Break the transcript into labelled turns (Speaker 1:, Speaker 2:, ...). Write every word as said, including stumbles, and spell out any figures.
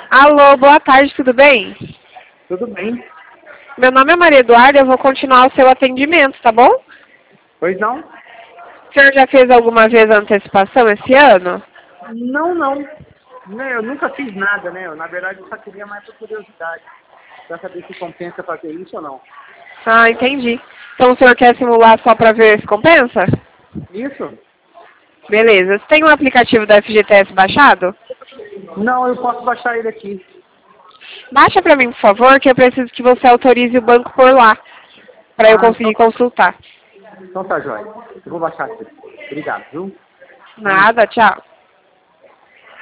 Speaker 1: Alô, boa tarde, tudo bem?
Speaker 2: Tudo bem.
Speaker 1: Meu nome é Maria Eduarda, eu vou continuar o seu atendimento, tá bom?
Speaker 2: Pois não?
Speaker 1: O senhor já fez alguma vez a antecipação esse ano?
Speaker 2: Não, não. Né, eu nunca fiz nada, né? Eu, na verdade, eu só queria mais por curiosidade. Pra saber se compensa fazer isso ou não.
Speaker 1: Ah, entendi. Então o senhor quer simular só para ver se compensa?
Speaker 2: Isso?
Speaker 1: Beleza. Você tem um aplicativo da F G T S baixado?
Speaker 2: Não, eu posso baixar ele aqui.
Speaker 1: Baixa para mim, por favor, que eu preciso que você autorize o banco por lá, para eu
Speaker 2: Ah, então,
Speaker 1: conseguir consultar.
Speaker 2: então tá, jóia. Eu vou baixar aqui. Obrigado, viu?
Speaker 1: Nada, tchau.